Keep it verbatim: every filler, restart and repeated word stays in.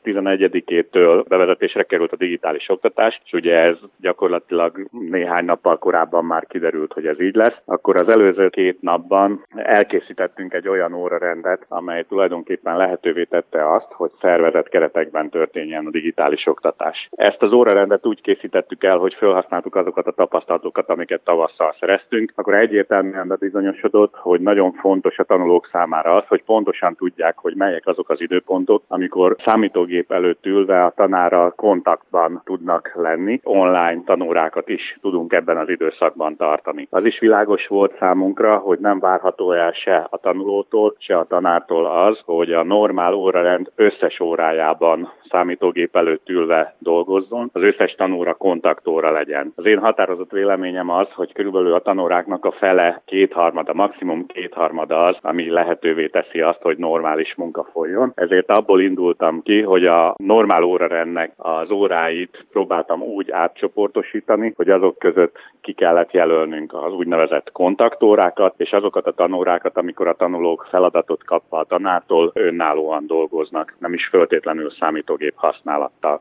tizenegyedikétől bevezetésre került a digitális oktatás, és ugye ez gyakorlatilag néhány nappal korábban már kiderült, hogy ez így lesz. Akkor az előző két napban elkészítettünk egy olyan órarendet, amely tulajdonképpen lehetővé tette azt, hogy szervezett keretekben történjen a digitális oktatás. Ezt az órarendet úgy készítettük el, hogy felhasználtuk azokat a tapasztalatokat, amiket tavasszal szereztünk, akkor egyértelműen bebizonyosodott, hogy nagyon fontos a tanulók számára az, hogy pontosan tudják, hogy melyek azok az időpontok, amikor számítógép előtt ülve a tanárral kontaktban tudnak lenni. Online tanórákat is tudunk ebben az időszakban tartani. Az is világos volt számunkra, hogy nem várható el se a tanulótól, se a tanártól az, hogy a normál órarend összes órájában számítógép előtt ülve dolgozzon, az összes tanóra kontaktóra legyen. Az én határozott véleményem az, hogy körülbelül a tanóráknak a fele, kétharmada, maximum kétharmada az, ami lehetővé teszi azt, hogy normális munka folyjon. Ezért abból indultam ki, hogy a normál órarendnek az óráit próbáltam úgy átcsoportosítani, hogy azok között ki kellett jelölnünk az úgynevezett kontaktórákat, és azokat a tanórákat, amikor a tanulók feladatot kapva a tanártól önállóan dolgoznak, nem is feltétlenül számítógép használattal.